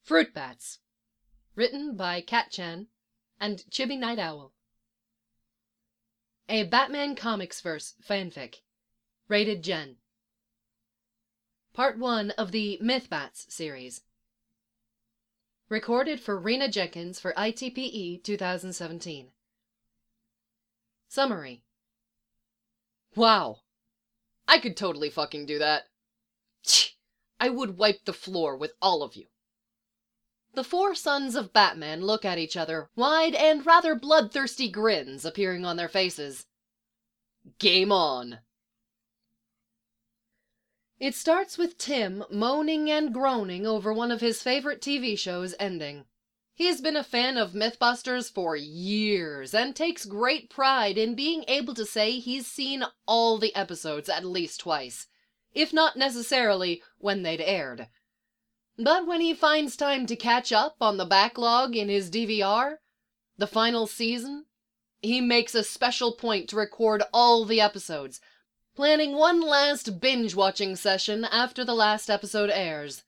Fruit Bats. Written by Kat Chan and Chibi Night Owl. A Batman Comics verse fanfic. Rated Gen. Part 1 of the Myth-Bats series. Recorded for Rena Jenkins for ITPE 2017. Summary. Wow. I could totally fucking do that. I would wipe the floor with all of you. The four sons of Batman look at each other, wide and rather bloodthirsty grins appearing on their faces. Game on. It starts with Tim moaning and groaning over one of his favorite TV shows ending. He's been a fan of Mythbusters for years and takes great pride in being able to say he's seen all the episodes at least twice, if not necessarily when they'd aired. But when he finds time to catch up on the backlog in his DVR, the final season, he makes a special point to record all the episodes, planning one last binge-watching session after the last episode airs.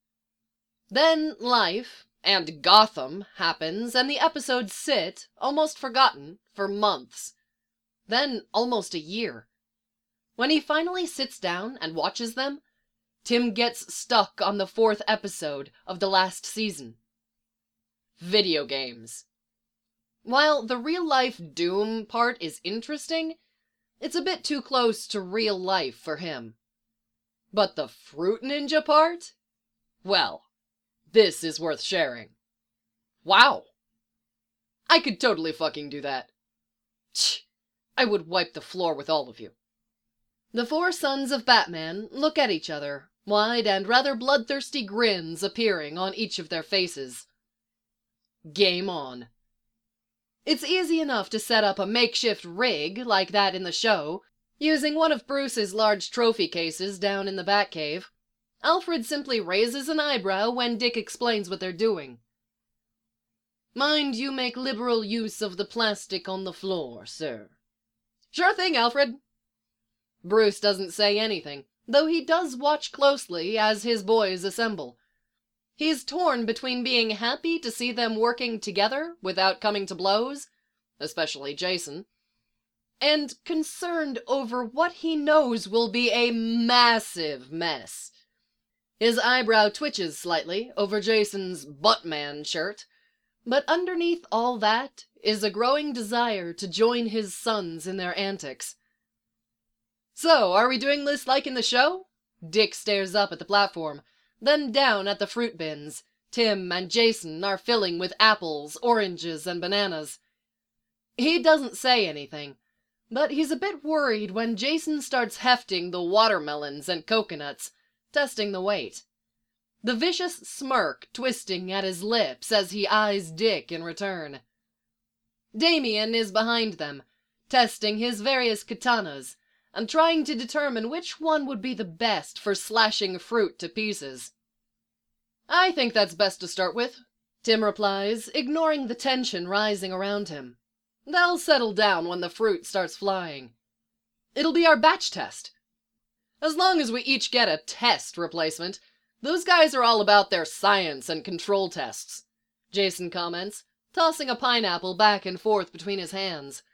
Then life, and Gotham, happens and the episodes sit, almost forgotten, for months. Then almost a year. When he finally sits down and watches them, Tim gets stuck on the fourth episode of the last season. Video games. While the real-life Doom part is interesting, it's a bit too close to real life for him. But the Fruit Ninja part? Well, this is worth sharing. Wow. I could totally fucking do that. I would wipe the floor with all of you. The four sons of Batman look at each other, wide and rather bloodthirsty grins appearing on each of their faces. Game on. It's easy enough to set up a makeshift rig like that in the show, using one of Bruce's large trophy cases down in the Batcave. Alfred simply raises an eyebrow when Dick explains what they're doing. Mind you make liberal use of the plastic on the floor, sir. Sure thing, Alfred. Bruce doesn't say anything, though he does watch closely as his boys assemble. He's torn between being happy to see them working together without coming to blows, especially Jason, and concerned over what he knows will be a massive mess. His eyebrow twitches slightly over Jason's Buttman shirt, but underneath all that is a growing desire to join his sons in their antics. So, are we doing this like in the show? Dick stares up at the platform, then down at the fruit bins Tim and Jason are filling with apples, oranges, and bananas. He doesn't say anything, but he's a bit worried when Jason starts hefting the watermelons and coconuts, testing the weight. The vicious smirk twisting at his lips as he eyes Dick in return. Damien is behind them, testing his various katanas, and trying to determine which one would be the best for slashing fruit to pieces. I think that's best to start with, Tim replies, ignoring the tension rising around him. They'll settle down when the fruit starts flying. It'll be our batch test. As long as we each get a test replacement, those guys are all about their science and control tests, Jason comments, tossing a pineapple back and forth between his hands.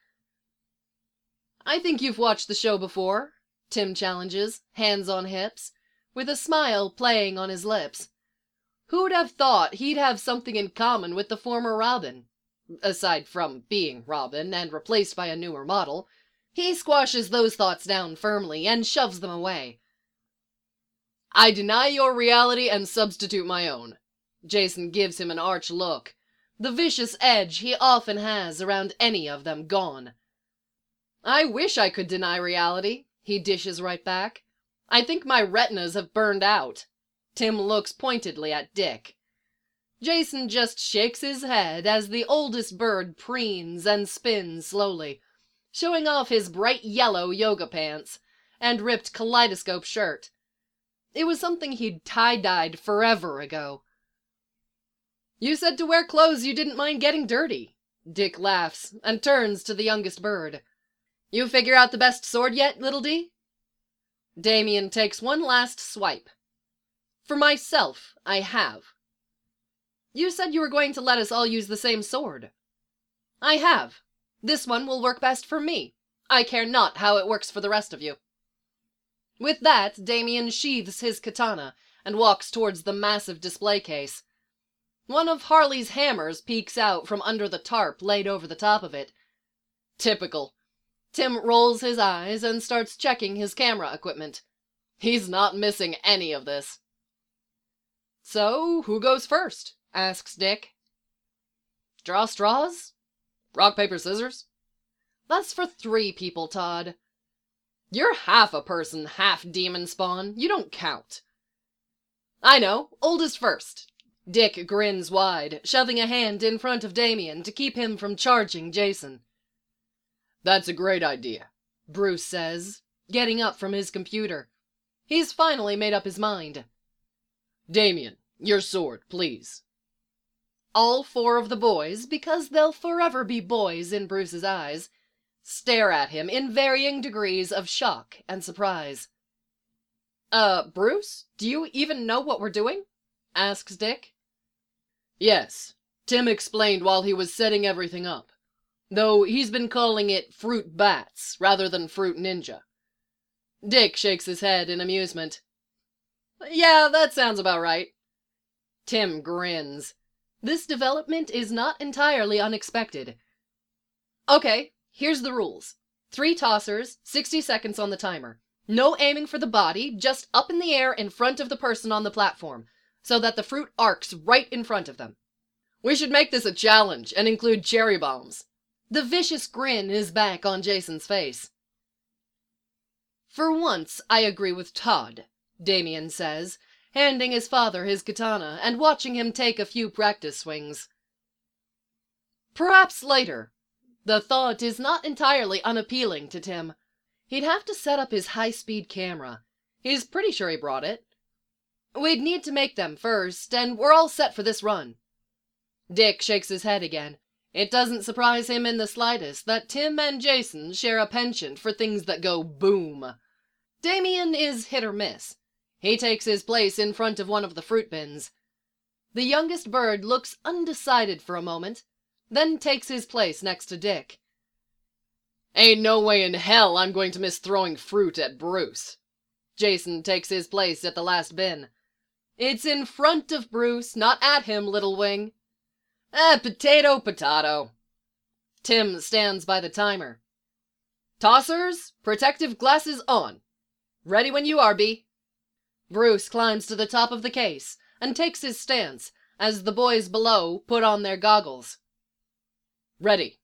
I think you've watched the show before, Tim challenges, hands on hips, with a smile playing on his lips. Who'd have thought he'd have something in common with the former Robin? Aside from being Robin and replaced by a newer model, he squashes those thoughts down firmly and shoves them away. I deny your reality and substitute my own. Jason gives him an arch look, the vicious edge he often has around any of them gone. I wish I could deny reality, he dishes right back. I think my retinas have burned out. Tim looks pointedly at Dick. Jason just shakes his head as the oldest bird preens and spins slowly, showing off his bright yellow yoga pants and ripped kaleidoscope shirt. It was something he'd tie-dyed forever ago. You said to wear clothes you didn't mind getting dirty. Dick laughs and turns to the youngest bird. You figure out the best sword yet, Little D? Damien takes one last swipe. For myself, I have. You said you were going to let us all use the same sword. I have. This one will work best for me. I care not how it works for the rest of you. With that, Damien sheathes his katana and walks towards the massive display case. One of Harley's hammers peeks out from under the tarp laid over the top of it. Typical. Tim rolls his eyes and starts checking his camera equipment. He's not missing any of this. So, who goes first? Asks Dick. Draw straws? Rock, paper, scissors? That's for 3 people, Todd. You're half a person, half demon spawn. You don't count. I know. Oldest first. Dick grins wide, shoving a hand in front of Damien to keep him from charging Jason. That's a great idea, Bruce says, getting up from his computer. He's finally made up his mind. Damien, your sword, please. All 4 of the boys, because they'll forever be boys in Bruce's eyes, stare at him in varying degrees of shock and surprise. Bruce, do you even know what we're doing? Asks Dick. Yes, Tim explained while he was setting everything up, though he's been calling it Fruit Bats rather than Fruit Ninja. Dick shakes his head in amusement. Yeah, that sounds about right. Tim grins. This development is not entirely unexpected. Okay, here's the rules. 3 tossers, 60 seconds on the timer. No aiming for the body, just up in the air in front of the person on the platform, so that the fruit arcs right in front of them. We should make this a challenge and include cherry bombs. The vicious grin is back on Jason's face. For once, I agree with Todd, Damien says, handing his father his katana and watching him take a few practice swings. Perhaps later. The thought is not entirely unappealing to Tim. He'd have to set up his high-speed camera. He's pretty sure he brought it. We'd need to make them first, and we're all set for this run. Dick shakes his head again. It doesn't surprise him in the slightest that Tim and Jason share a penchant for things that go boom. Damien is hit or miss. He takes his place in front of one of the fruit bins. The youngest bird looks undecided for a moment, then takes his place next to Dick. Ain't no way in hell I'm going to miss throwing fruit at Bruce. Jason takes his place at the last bin. It's in front of Bruce, not at him, little wing. Potato, potato. Tim stands by the timer. Tossers, protective glasses on. Ready when you are, B. Bruce climbs to the top of the case and takes his stance as the boys below put on their goggles. Ready.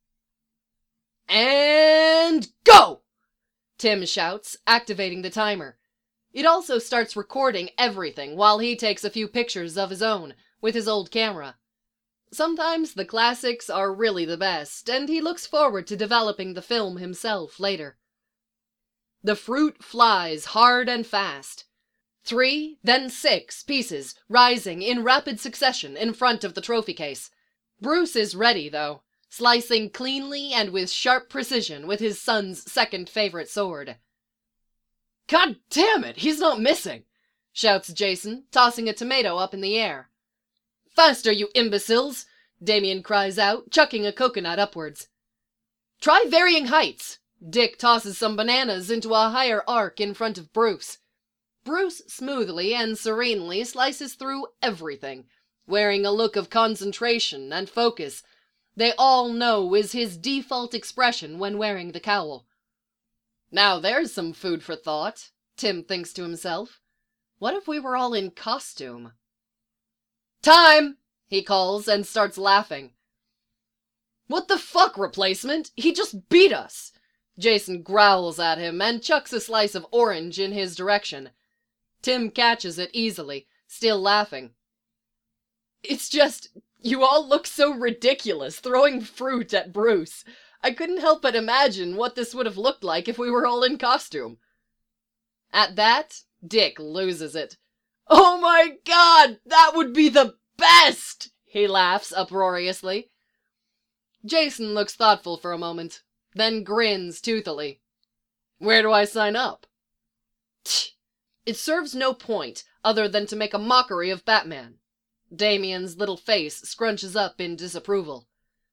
And go! Tim shouts, activating the timer. It also starts recording everything while he takes a few pictures of his own with his old camera. Sometimes the classics are really the best, and he looks forward to developing the film himself later. The fruit flies hard and fast. 3, then 6 pieces rising in rapid succession in front of the trophy case. Bruce is ready, though, slicing cleanly and with sharp precision with his son's second favorite sword. God damn it, he's not missing, shouts Jason, tossing a tomato up in the air. Faster, you imbeciles, Damien cries out, chucking a coconut upwards. Try varying heights. Dick tosses some bananas into a higher arc in front of Bruce. Bruce smoothly and serenely slices through everything, wearing a look of concentration and focus they all know is his default expression when wearing the cowl. Now there's some food for thought, Tim thinks to himself. What if we were all in costume? Time! He calls and starts laughing. What the fuck, replacement? He just beat us! Jason growls at him and chucks a slice of orange in his direction. Tim catches it easily, still laughing. It's just, you all look so ridiculous throwing fruit at Bruce. I couldn't help but imagine what this would have looked like if we were all in costume. At that, Dick loses it. Oh my God, that would be the best! He laughs uproariously. Jason looks thoughtful for a moment, then grins toothily. Where do I sign up? Tch, it serves no point other than to make a mockery of Batman. Damien's little face scrunches up in disapproval.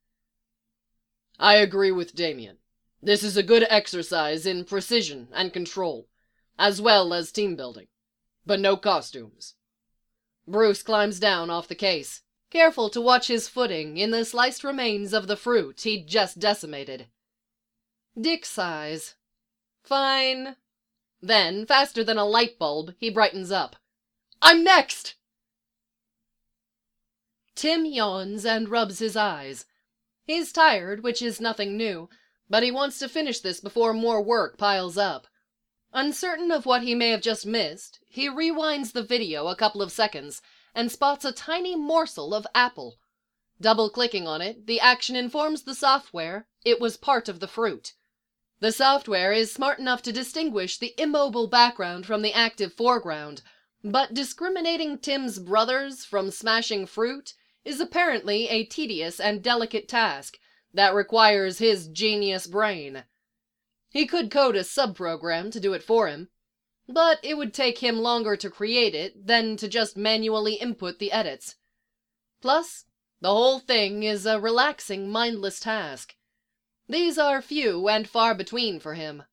I agree with Damien. This is a good exercise in precision and control, as well as team building. But no costumes. Bruce climbs down off the case, careful to watch his footing in the sliced remains of the fruit he'd just decimated. Dick sighs. Fine. Then, faster than a light bulb, he brightens up. I'm next! Tim yawns and rubs his eyes. He's tired, which is nothing new, but he wants to finish this before more work piles up. Uncertain of what he may have just missed, he rewinds the video a couple of seconds and spots a tiny morsel of apple. Double-clicking on it, the action informs the software it was part of the fruit. The software is smart enough to distinguish the immobile background from the active foreground, but discriminating Tim's brothers from smashing fruit is apparently a tedious and delicate task that requires his genius brain. He could code a subprogram to do it for him, but it would take him longer to create it than to just manually input the edits. Plus, the whole thing is a relaxing, mindless task. These are few and far between for him.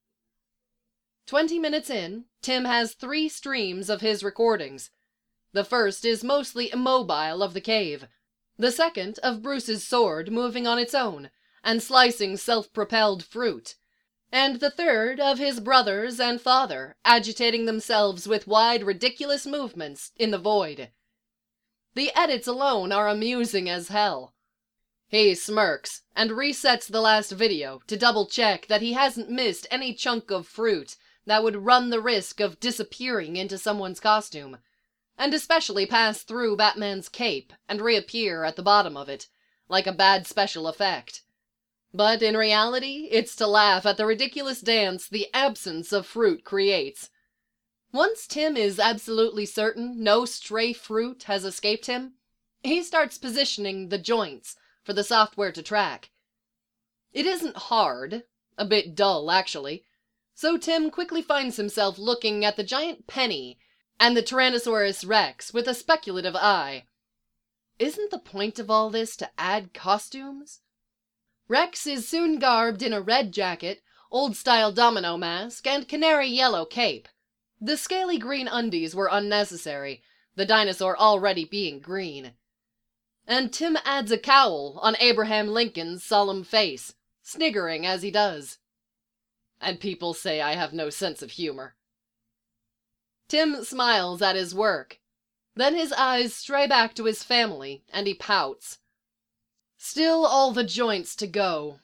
20 minutes in, Tim has 3 streams of his recordings. The first is mostly immobile of the cave. The second of Bruce's sword moving on its own and slicing self-propelled fruit. And the third of his brothers and father agitating themselves with wide, ridiculous movements in the void. The edits alone are amusing as hell. He smirks and resets the last video to double-check that he hasn't missed any chunk of fruit that would run the risk of disappearing into someone's costume, and especially pass through Batman's cape and reappear at the bottom of it, like a bad special effect. But in reality, it's to laugh at the ridiculous dance the absence of fruit creates. Once Tim is absolutely certain no stray fruit has escaped him, he starts positioning the joints for the software to track. It isn't hard, a bit dull actually, so Tim quickly finds himself looking at the giant penny and the Tyrannosaurus Rex with a speculative eye. Isn't the point of all this to add costumes? Rex is soon garbed in a red jacket, old-style domino mask, and canary yellow cape. The scaly green undies were unnecessary, the dinosaur already being green. And Tim adds a cowl on Abraham Lincoln's solemn face, sniggering as he does. And people say I have no sense of humor. Tim smiles at his work. Then his eyes stray back to his family, and he pouts. Still all the joints to go.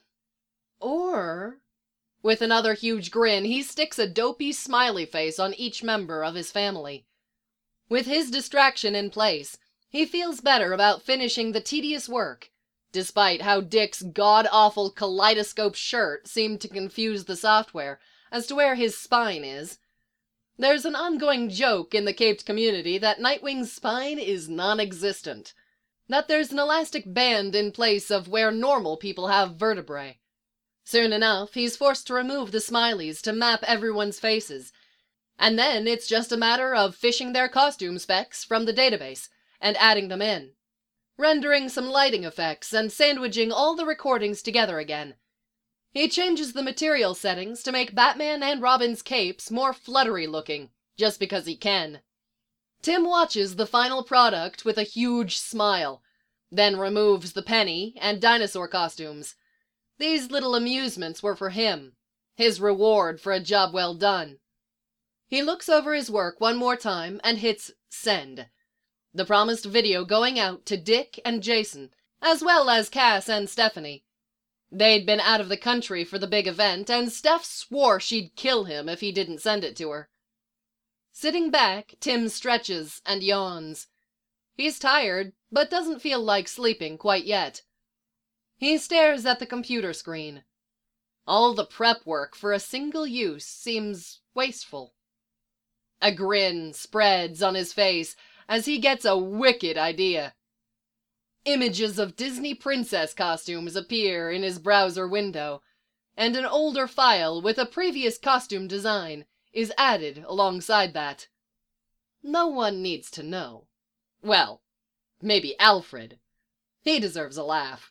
Or... With another huge grin, he sticks a dopey smiley face on each member of his family. With his distraction in place, he feels better about finishing the tedious work, despite how Dick's god-awful kaleidoscope shirt seemed to confuse the software as to where his spine is. There's an ongoing joke in the caped community that Nightwing's spine is non-existent, that there's an elastic band in place of where normal people have vertebrae. Soon enough, he's forced to remove the smileys to map everyone's faces, and then it's just a matter of fishing their costume specs from the database and adding them in, rendering some lighting effects and sandwiching all the recordings together again. He changes the material settings to make Batman and Robin's capes more fluttery looking, just because he can. Tim watches the final product with a huge smile, then removes the penny and dinosaur costumes. These little amusements were for him, his reward for a job well done. He looks over his work one more time and hits send. The promised video going out to Dick and Jason, as well as Cass and Stephanie. They'd been out of the country for the big event, and Steph swore she'd kill him if he didn't send it to her. Sitting back, Tim stretches and yawns. He's tired, but doesn't feel like sleeping quite yet. He stares at the computer screen. All the prep work for a single use seems wasteful. A grin spreads on his face as he gets a wicked idea. Images of Disney princess costumes appear in his browser window, and an older file with a previous costume design is added alongside that. No one needs to know. Well, Maybe Alfred. He deserves a laugh.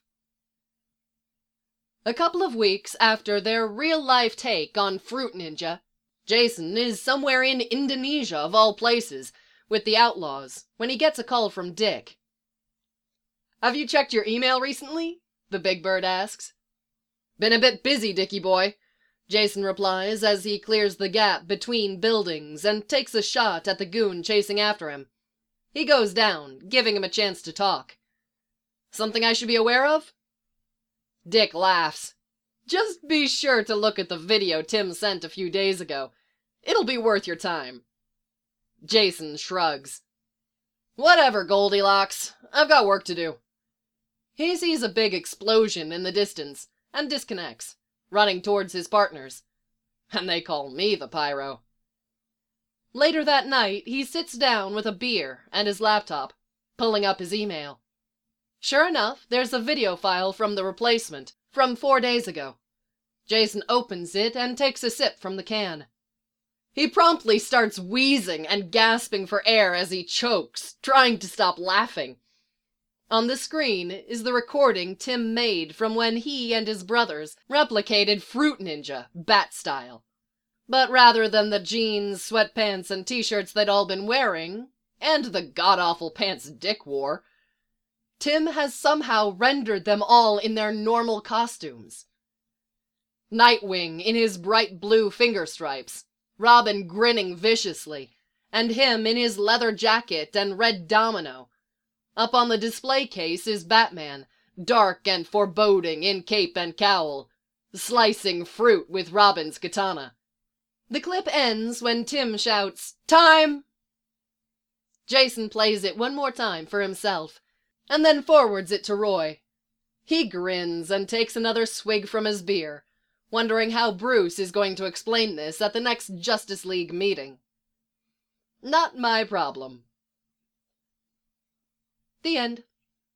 A couple of weeks after their real-life take on Fruit Ninja, Jason is somewhere in Indonesia, of all places, with the Outlaws, when he gets a call from Dick. "Have you checked your email recently?" the Big Bird asks. "Been a bit busy, Dickie boy," Jason replies as he clears the gap between buildings and takes a shot at the goon chasing after him. He goes down, giving him a chance to talk. "Something I should be aware of?" Dick laughs. "Just be sure to look at the video Tim sent a few days ago. It'll be worth your time." Jason shrugs. "Whatever, Goldilocks. I've got work to do." He sees a big explosion in the distance and disconnects, running towards his partners. And they call me the pyro. Later that night, he sits down with a beer and his laptop, pulling up his email. Sure enough, there's a video file from the replacement, from 4 days ago. Jason opens it and takes a sip from the can. He promptly starts wheezing and gasping for air as he chokes, trying to stop laughing. On the screen is the recording Tim made from when he and his brothers replicated Fruit Ninja, Bat style. But rather than the jeans, sweatpants, and t-shirts they'd all been wearing, and the god-awful pants Dick wore, Tim has somehow rendered them all in their normal costumes. Nightwing in his bright blue finger stripes, Robin grinning viciously, and him in his leather jacket and red domino. Up on the display case is Batman, dark and foreboding in cape and cowl, slicing fruit with Robin's katana. The clip ends when Tim shouts, "Time!" Jason plays it one more time for himself, and then forwards it to Roy. He grins and takes another swig from his beer, wondering how Bruce is going to explain this at the next Justice League meeting. Not my problem. The end.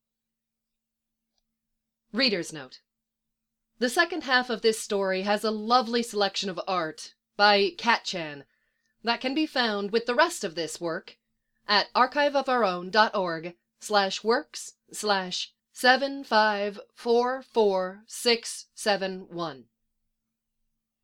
Reader's note. The second half of this story has a lovely selection of art by Kat-chan that can be found with the rest of this work at archiveofourown.org/works/7544671.